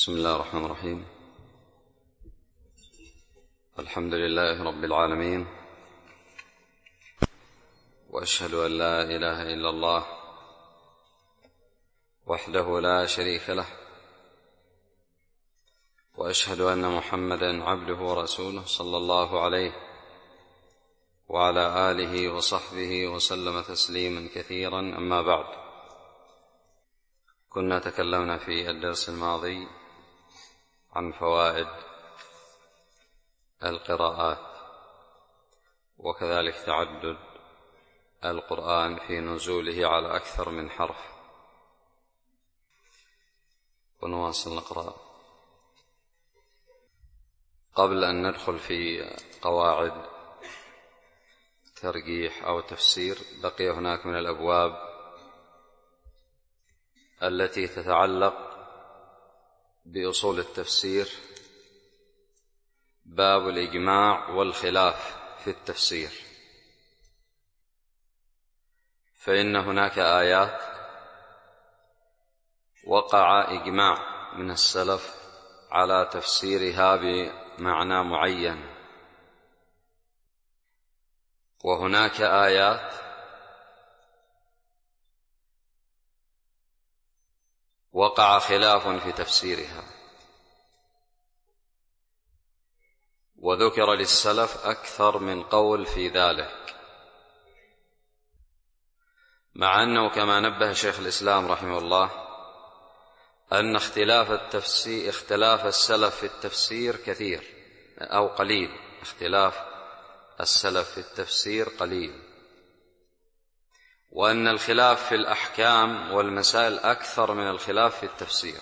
بسم الله الرحمن الرحيم. الحمد لله رب العالمين، وأشهد أن لا إله إلا الله وحده لا شريك له، وأشهد أن محمدًا عبده ورسوله صلى الله عليه وعلى آله وصحبه وسلم تسليمًا كثيرًا. أما بعد، كنا تكلمنا في الدرس الماضي عن فوائد القراءات، وكذلك تعدد القرآن في نزوله على أكثر من حرف. ونواصل نقرأ. قبل أن ندخل في قواعد ترجيح أو تفسير، بقي هناك من الأبواب التي تتعلق بأصول التفسير باب الإجماع والخلاف في التفسير. فإن هناك آيات وقع إجماع من السلف على تفسيرها بمعنى معين، وهناك آيات وقع خلاف في تفسيرها، وذكر للسلف أكثر من قول في ذلك، مع أنه كما نبه شيخ الإسلام رحمه الله أن اختلاف السلف في التفسير كثير أو قليل، اختلاف السلف في التفسير قليل، وأن الخلاف في الأحكام والمسائل أكثر من الخلاف في التفسير،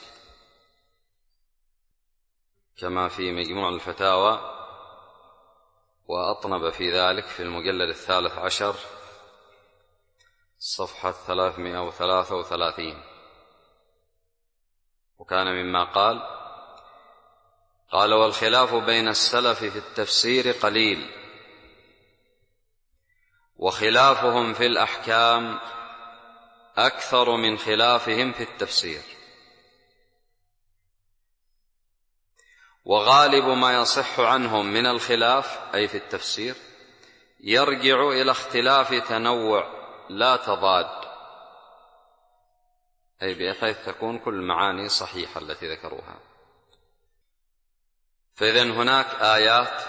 كما في مجموع الفتاوى، وأطنب في ذلك في المجلد 13 صفحة 333. وكان مما قال والخلاف بين السلف في التفسير قليل، وخلافهم في الأحكام أكثر من خلافهم في التفسير، وغالب ما يصح عنهم من الخلاف أي في التفسير يرجع إلى اختلاف تنوع لا تضاد، أي بحيث تكون كل المعاني صحيحة التي ذكروها. فإذن هناك آيات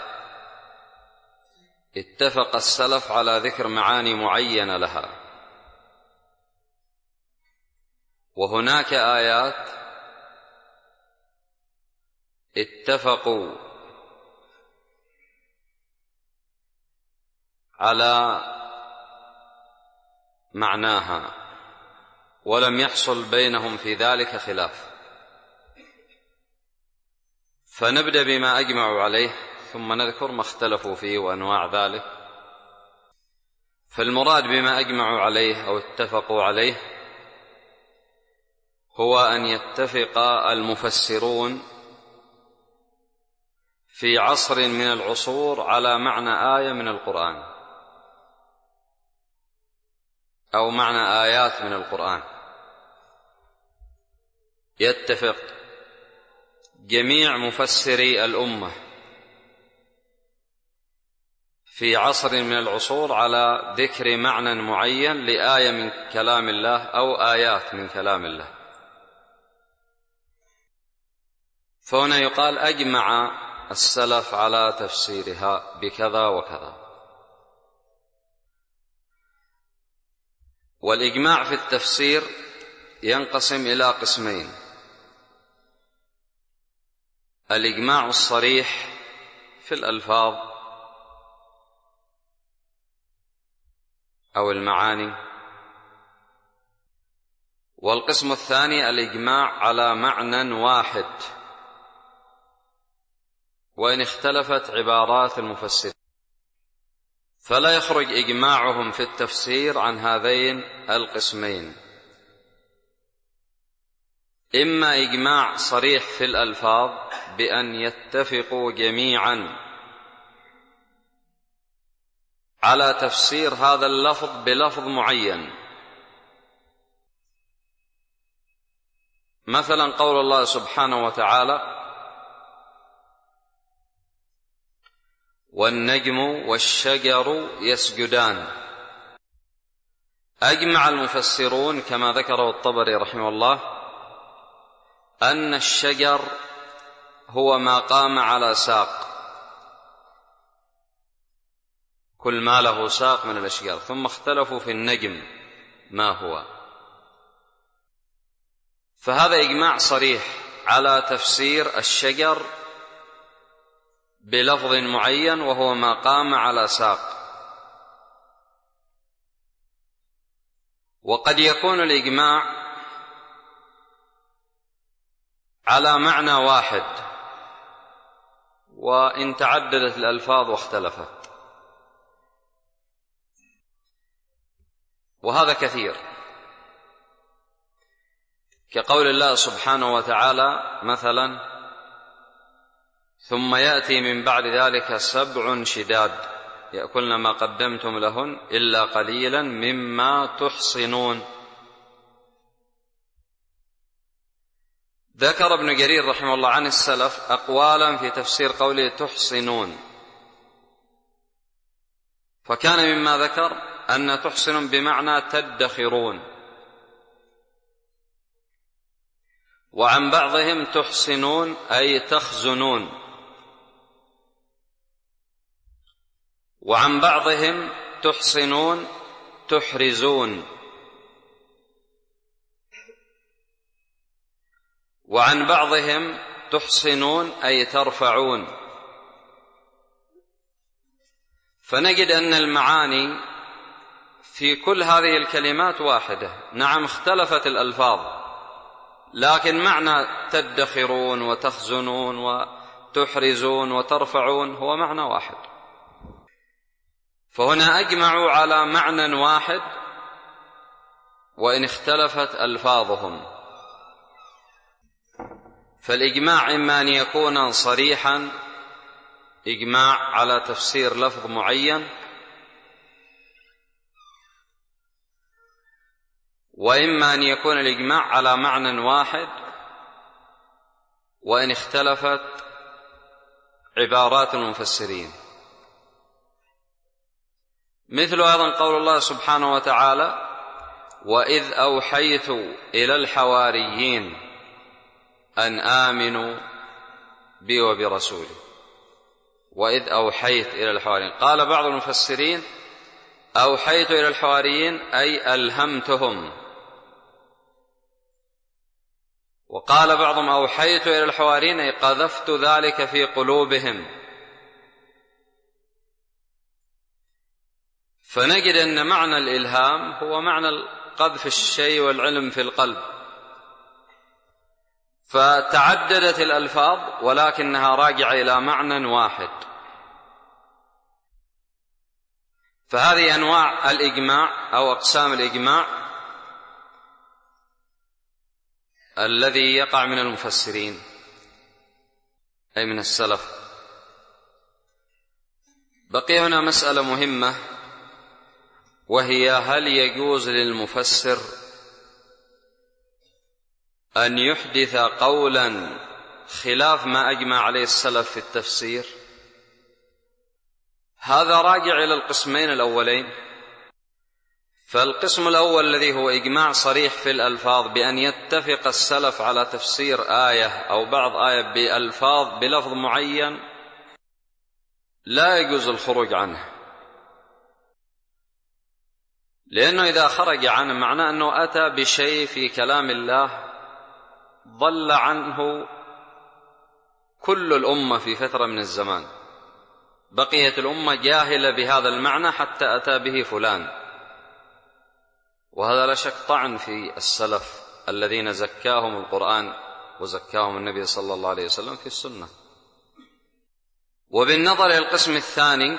اتفق السلف على ذكر معاني معينة لها، وهناك آيات اتفقوا على معناها ولم يحصل بينهم في ذلك خلاف. فنبدأ بما أجمعوا عليه ثم نذكر ما اختلفوا فيه وأنواع ذلك. فالمراد بما أجمعوا عليه أو اتفقوا عليه هو أن يتفق المفسرون في عصر من العصور على معنى آية من القرآن أو معنى آيات من القرآن، يتفق جميع مفسري الأمة في عصر من العصور على ذكر معنى معين لآية من كلام الله أو آيات من كلام الله. فهنا يقال أجمع السلف على تفسيرها بكذا وكذا. والإجماع في التفسير ينقسم إلى قسمين: الإجماع الصريح في الألفاظ أو المعاني، والقسم الثاني الإجماع على معنى واحد وإن اختلفت عبارات المفسرين، فلا يخرج إجماعهم في التفسير عن هذين القسمين: إما إجماع صريح في الألفاظ بأن يتفقوا جميعا على تفسير هذا اللفظ بلفظ معين، مثلا قول الله سبحانه وتعالى: والنجم والشجر يسجدان. أجمع المفسرون كما ذكره الطبري رحمه الله أن الشجر هو ما قام على ساق، كل ما له ساق من الأشجار، ثم اختلفوا في النجم ما هو. فهذا إجماع صريح على تفسير الشجر بلفظ معين وهو ما قام على ساق. وقد يكون الإجماع على معنى واحد وإن تعددت الألفاظ واختلفت، وهذا كثير، كقول الله سبحانه وتعالى مثلا: ثم يأتي من بعد ذلك 7 شداد يأكلن ما قدمتم لهن إلا قليلا مما تحصنون. ذكر ابن جرير رحمه الله عن السلف أقوالا في تفسير قوله تحصنون، فكان مما ذكر أن تحصنون بمعنى تدخرون، وعن بعضهم تحصنون أي تخزنون، وعن بعضهم تحصنون تحرزون، وعن بعضهم تحصنون أي ترفعون. فنجد أن المعاني في كل هذه الكلمات واحدة. نعم اختلفت الألفاظ، لكن معنى تدخرون وتخزنون وتحرزون وترفعون هو معنى واحد. فهنا أجمعوا على معنى واحد وإن اختلفت ألفاظهم. فالإجماع إما أن يكون صريحا، إجماع على تفسير لفظ معين، وإما أن يكون الإجماع على معنى واحد وإن اختلفت عبارات المفسرين. مثل أيضا قول الله سبحانه وتعالى: وإذ أوحيت إلى الحواريين أن آمنوا بي وبرسولي. وإذ أوحيت إلى الحواريين، قال بعض المفسرين: أوحيت إلى الحواريين أي ألهمتهم، وقال بعضهم: أوحيت إلى الحواريين أي قذفت ذلك في قلوبهم. فنجد أن معنى الإلهام هو معنى قذف الشيء والعلم في القلب. فتعددت الألفاظ ولكنها راجعة إلى معنى واحد. فهذه أنواع الإجماع أو أقسام الإجماع الذي يقع من المفسرين أي من السلف. بقي هنا مسألة مهمة، وهي: هل يجوز للمفسر أن يحدث قولا خلاف ما أجمع عليه السلف في التفسير؟ هذا راجع إلى القسمين الأولين. فالقسم الأول الذي هو إجماع صريح في الألفاظ بأن يتفق السلف على تفسير آية أو بعض آية بألفاظ بلفظ معين، لا يجوز الخروج عنه، لأنه إذا خرج عنه معناه أنه أتى بشيء في كلام الله ضل عنه كل الأمة في فترة من الزمان، بقيت الأمة جاهلة بهذا المعنى حتى أتى به فلان. وهذا لا شك طعن في السلف الذين زكاهم القرآن وزكاهم النبي صلى الله عليه وسلم في السنة. وبالنظر إلى القسم الثاني،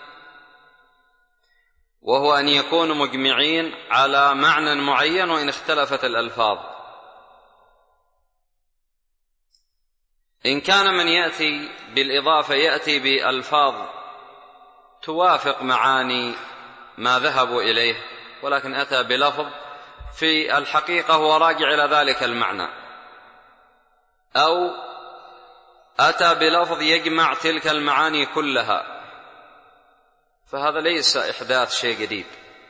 وهو أن يكونوا مجمعين على معنى معين وإن اختلفت الألفاظ. إن كان من يأتي بالإضافة يأتي بألفاظ توافق معاني ما ذهبوا إليه، ولكن أتى بلفظ في الحقيقة هو راجع إلى ذلك المعنى، أو أتى بلفظ يجمع تلك المعاني كلها، فهذا ليس إحداث شيء جديد.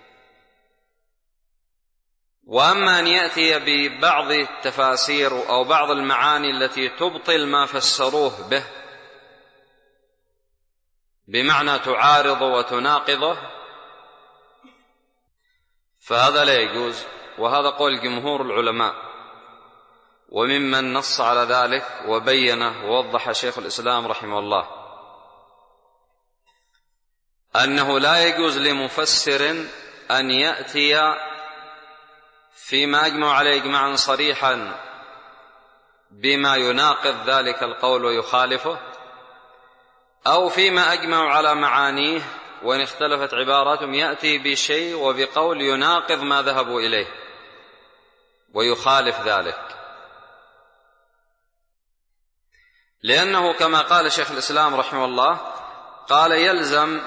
وأما أن يأتي ببعض التفاسير أو بعض المعاني التي تبطل ما فسروه به بمعنى تعارض وتناقضه، فهذا لا يجوز، وهذا قول جمهور العلماء. وممن نص على ذلك وبينه ووضح شيخ الإسلام رحمه الله أنه لا يجوز لمفسر أن يأتي فيما أجمع عليه إجماعا صريحا بما يناقض ذلك القول ويخالفه، أو فيما أجمعوا على معانيه وإن اختلفت عباراتهم يأتي بشيء وبقول يناقض ما ذهبوا إليه ويخالف ذلك. لأنه كما قال شيخ الإسلام رحمه الله قال يلزم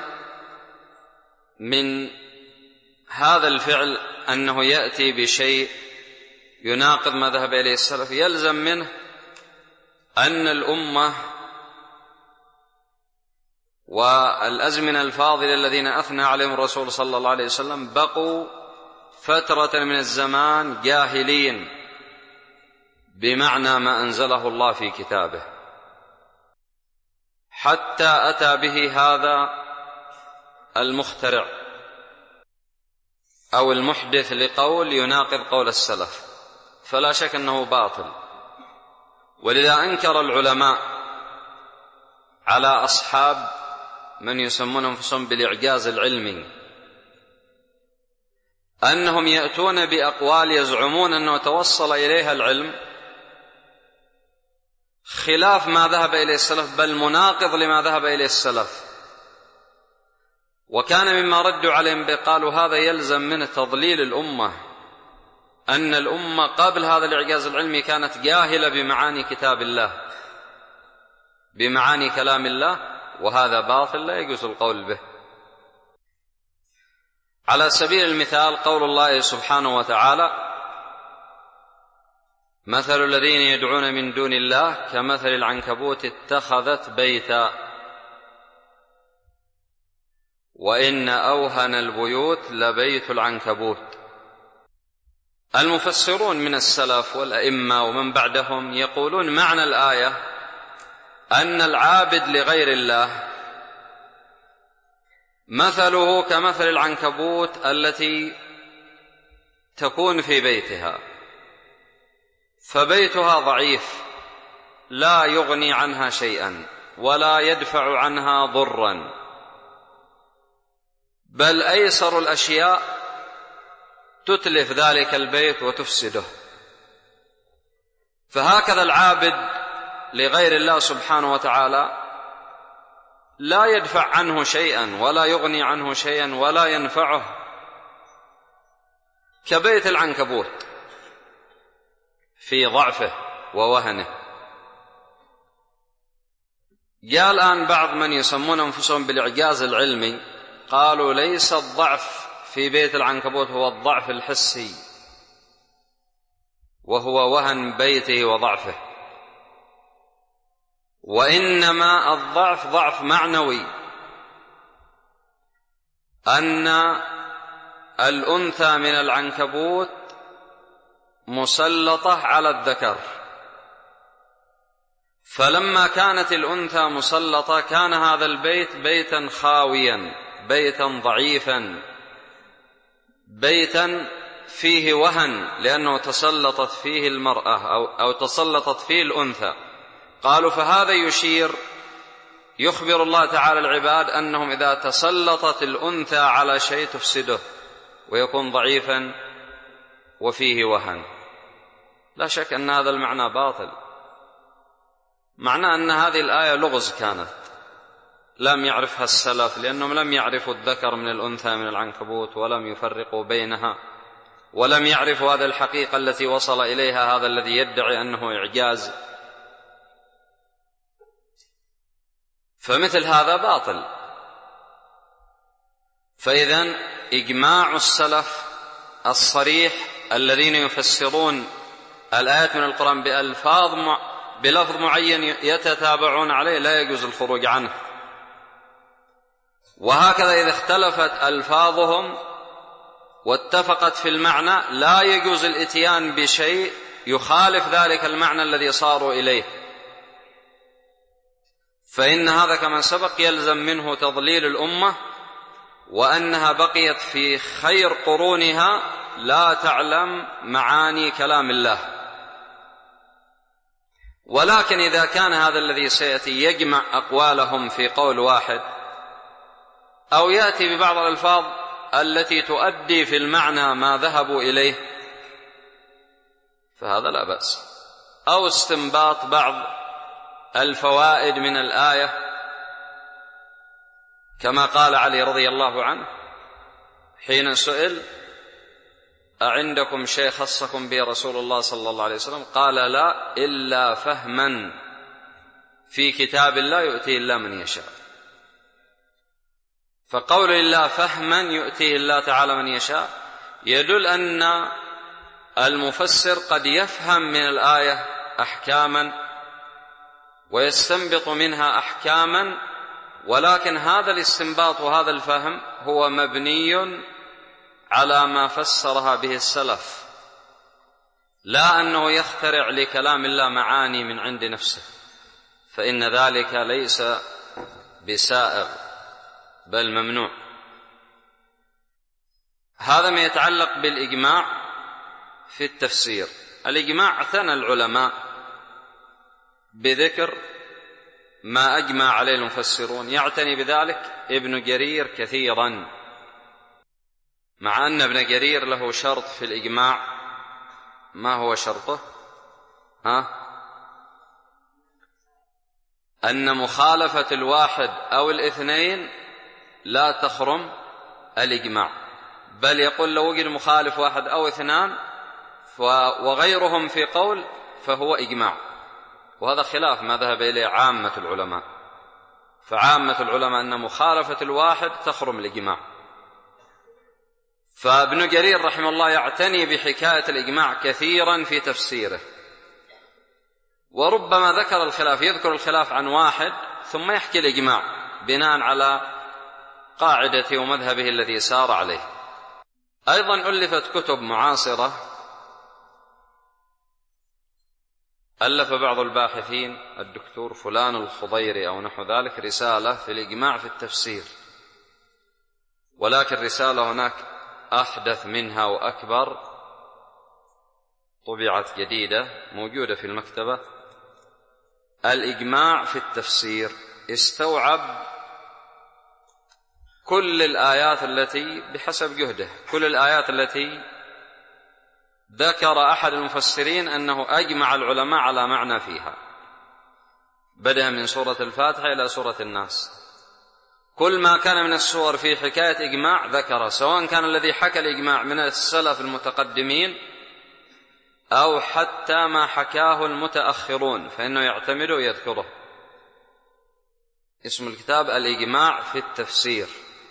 من هذا الفعل أنه يأتي بشيء يناقض ما ذهب إليه السلف، يلزم منه أن الأمة والأزمنة الفاضلة الذين أثنى عليهم الرسول صلى الله عليه وسلم بقوا فترة من الزمان جاهلين بمعنى ما أنزله الله في كتابه، حتى أتى به هذا المخترع أو المحدث لقول يناقض قول السلف، فلا شك أنه باطل. ولذا أنكر العلماء على أصحاب من يسمون أنفسهم بالإعجاز العلمي أنهم يأتون بأقوال يزعمون أنه توصل إليها العلم خلاف ما ذهب إليه السلف، بل مناقض لما ذهب إليه السلف. وكان مما ردوا عليهم بقالوا هذا يلزم من تضليل الأمة، أن الأمة قبل هذا الإعجاز العلمي كانت جاهلة بمعاني كتاب الله، بمعاني كلام الله، وهذا باطل لا يجوز القول به. على سبيل المثال قول الله سبحانه وتعالى مثل الذين يدعون من دون الله كمثل العنكبوت اتخذت بيتا وإن أوهن البيوت لبيت العنكبوت. المفسرون من السلف والأئمة ومن بعدهم يقولون معنى الآية أن العابد لغير الله مثله كمثل العنكبوت التي تكون في بيتها، فبيتها ضعيف لا يغني عنها شيئا ولا يدفع عنها ضرا، بل أيسر الأشياء تتلف ذلك البيت وتفسده. فهكذا العابد لغير الله سبحانه وتعالى لا يدفع عنه شيئا ولا يغني عنه شيئا ولا ينفعه، كبيت العنكبوت في ضعفه ووهنه. جاء الآن بعض من يسمون أنفسهم بالإعجاز العلمي قالوا ليس الضعف في بيت العنكبوت هو الضعف الحسي وهو وهن بيته وضعفه، وإنما الضعف ضعف معنوي، أن الأنثى من العنكبوت مسلطة على الذكر، فلما كانت الأنثى مسلطة كان هذا البيت بيتا خاويا، بيتا ضعيفا، بيتا فيه وهن، لأنه تسلطت فيه المرأة أو تسلطت فيه الأنثى. قالوا فهذا يخبر الله تعالى العباد أنهم إذا تسلطت الأنثى على شيء تفسده ويكون ضعيفا وفيه وهن. لا شك أن هذا المعنى باطل، معنى أن هذه الآية لغز كانت لم يعرفها السلف، لأنهم لم يعرفوا الذكر من الأنثى من العنكبوت ولم يفرقوا بينها، ولم يعرفوا هذه الحقيقة التي وصل إليها هذا الذي يدعي أنه إعجاز. فمثل هذا باطل. فإذن إجماع السلف الصريح الذين يفسرون الآيات من القرآن بألفاظ بلفظ معين يتتابعون عليه لا يجوز الخروج عنه. وهكذا إذا اختلفت ألفاظهم واتفقت في المعنى لا يجوز الإتيان بشيء يخالف ذلك المعنى الذي صاروا إليه، فإن هذا كما سبق يلزم منه تضليل الأمة، وأنها بقيت في خير قرونها لا تعلم معاني كلام الله. ولكن إذا كان هذا الذي سيأتي يجمع أقوالهم في قول واحد، أو يأتي ببعض الألفاظ التي تؤدي في المعنى ما ذهبوا إليه، فهذا لا بأس. أو استنباط بعض الفوائد من الآية، كما قال علي رضي الله عنه حين سئل: أعندكم شيء خصكم به رسول الله صلى الله عليه وسلم؟ قال: لا، إلا فهما في كتاب الله يؤتيه الله من يشاء. فقول إلا فهما يؤتيه الله تعالى من يشاء يدل أن المفسر قد يفهم من الآية أحكاما ويستنبط منها أحكاما، ولكن هذا الاستنباط وهذا الفهم هو مبني على ما فسرها به السلف، لا أنه يخترع لكلام الله معاني من عند نفسه، فإن ذلك ليس بسائغ بل ممنوع. هذا ما يتعلق بالإجماع في التفسير. الإجماع اعتنى العلماء بذكر ما أجمع عليه المفسرون، يعتني بذلك ابن جرير كثيرا، مع أن ابن جرير له شرط في الإجماع. ما هو شرطه؟ أن مخالفة الواحد أو الاثنين لا تخرم الإجماع، بل يقول لو وجد مخالف واحد أو اثنان وغيرهم في قول فهو إجماع، وهذا خلاف ما ذهب إليه عامة العلماء. فعامة العلماء أن مخالفة الواحد تخرم الإجماع. فابن جرير رحمه الله يعتني بحكاية الإجماع كثيرا في تفسيره، وربما ذكر الخلاف، يذكر الخلاف عن واحد ثم يحكي الإجماع بناء على قاعدته ومذهبه الذي سار عليه. أيضا ألفت كتب معاصرة، ألف بعض الباحثين الدكتور فلان الخضيري أو نحو ذلك رسالة في الإجماع في التفسير، ولكن رسالة هناك أحدث منها وأكبر طبعت جديدة موجودة في المكتبة. الإجماع في التفسير استوعب كل الآيات التي بحسب جهده، كل الآيات التي ذكر أحد المفسرين أنه أجمع العلماء على معنى فيها، بدأ من سورة الفاتحة إلى سورة الناس. كل ما كان من السور في حكاية إجماع ذكر، سواء كان الذي حكى الإجماع من السلف المتقدمين أو حتى ما حكاه المتأخرون فإنه يعتمد ويذكره. اسم الكتاب الإجماع في التفسير،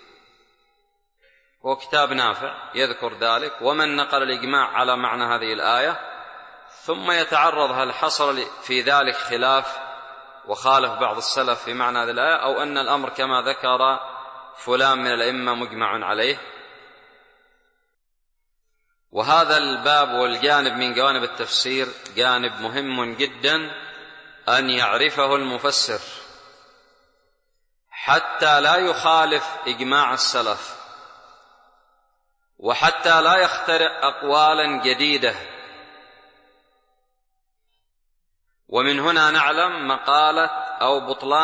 هو كتاب نافع يذكر ذلك ومن نقل الإجماع على معنى هذه الآية، ثم يتعرض هل حصل في ذلك خلاف وخالف بعض السلف في معنى هذه الآية، أو أن الأمر كما ذكر فلان من الأئمة مجمع عليه. وهذا الباب والجانب من جوانب التفسير جانب مهم جدا أن يعرفه المفسر حتى لا يخالف إجماع السلف، وحتى لا يخترع أقوالا جديدة. ومن هنا نعلم مقالة أو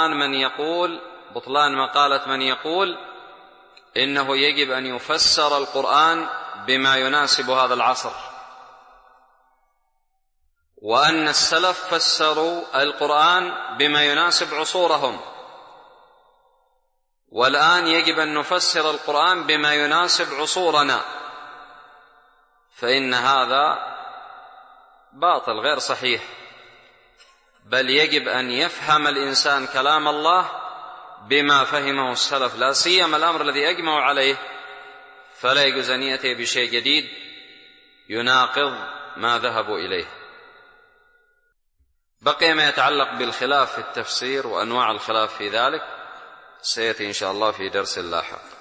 بطلان مقالة من يقول إنه يجب أن يفسر القرآن بما يناسب هذا العصر، وأن السلف فسروا القرآن بما يناسب عصورهم، والآن يجب أن نفسر القرآن بما يناسب عصورنا. فإن هذا باطل غير صحيح، بل يجب أن يفهم الإنسان كلام الله بما فهمه السلف، لا سيما الأمر الذي أجمعوا عليه، فلا يجوز أن يأتي بشيء جديد يناقض ما ذهبوا إليه. بقي ما يتعلق بالخلاف في التفسير وأنواع الخلاف في ذلك سيأتي إن شاء الله في درس لاحق.